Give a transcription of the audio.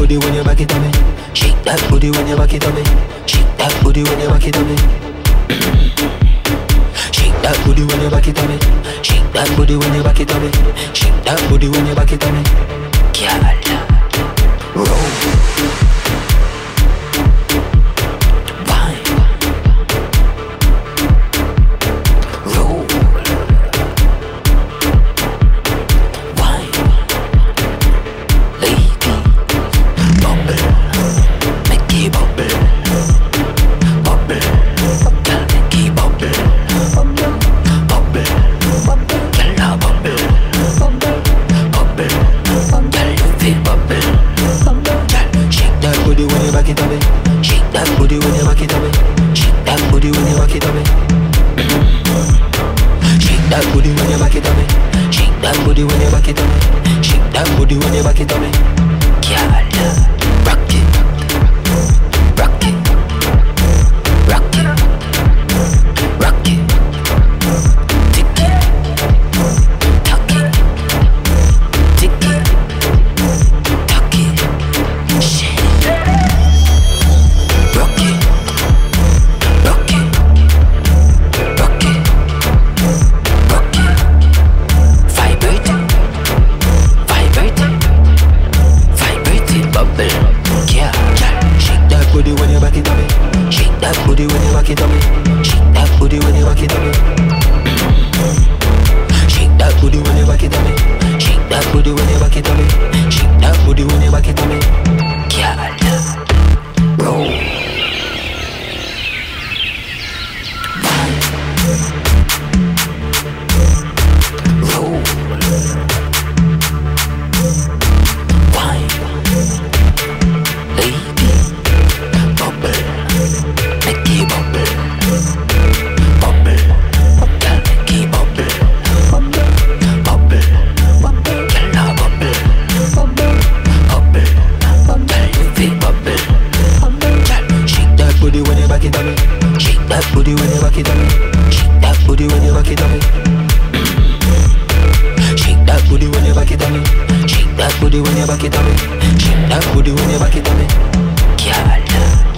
booty when you back it on me. Shake that booty when you back it on me. Shake that booty when you back it on me. Shake that booty when you back it on me. Shake that booty when you back it on me. Shake that booty when you back it on me. Girl, roll. Shake that booty when you back it on me. Shake that booty when you back it on me. Girl.